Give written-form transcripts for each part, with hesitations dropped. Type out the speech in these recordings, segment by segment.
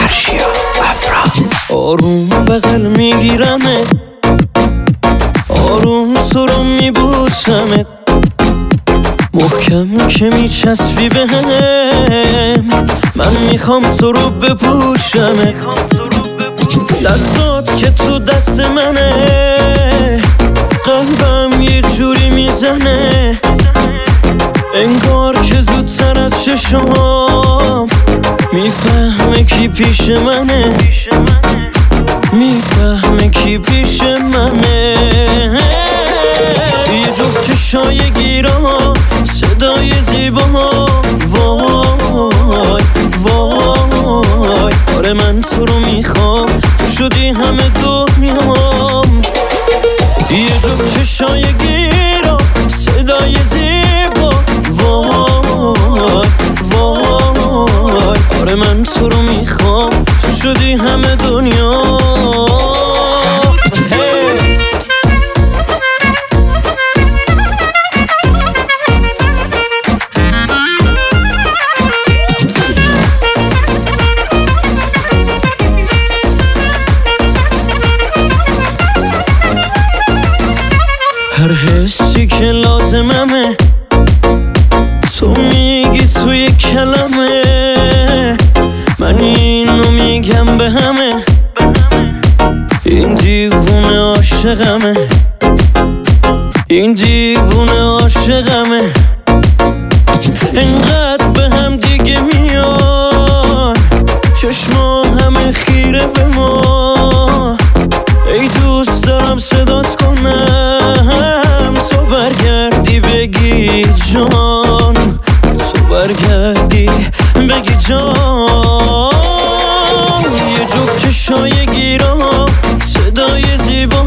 فرشیا افرا. آروم بغل میگیرمت، آروم تو رو میبوسمت، محکم که میچسبی بهم. من میخوام تو رو بپوشمت، دستات که تو دست منه، قلبم یه جوری میزنه، انگار که زودتر از چشام میفهمه کی پیش منه، میفهمه کی پیش منه. یه جفت چشای گیرا، صدای زیبا، وای وای. آره من تو رو میخوام، تو شدی همه دنیام. یه جفت چشای گیرا، صدای زیبا، وای وای. آره من تو رو میخوام، تو شدی همه دنیا. هر حسی که لازممه تو میگی توی کلمه، من اینو میگم به همه، این دیوونه عاشقمه، این دیوونه عاشقمه. انقدر به هم دیگه میان، چشما همه خیره به ما. ای دوست دارم صدات کنم، تو برگردی بگی جان، تو برگردی بگی جان. یه جفت چشای گیرا، صدای زیبا،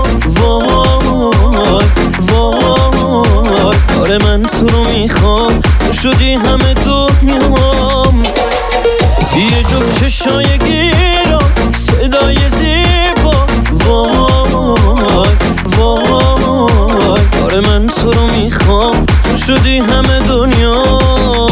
وای وای. آره من تو رو میخوام، تو شدی همه دنیام. یه جفت چشای گیرا، صدای زیبا، وای وای. آره من تو رو میخوام، تو شدی همه دنیا.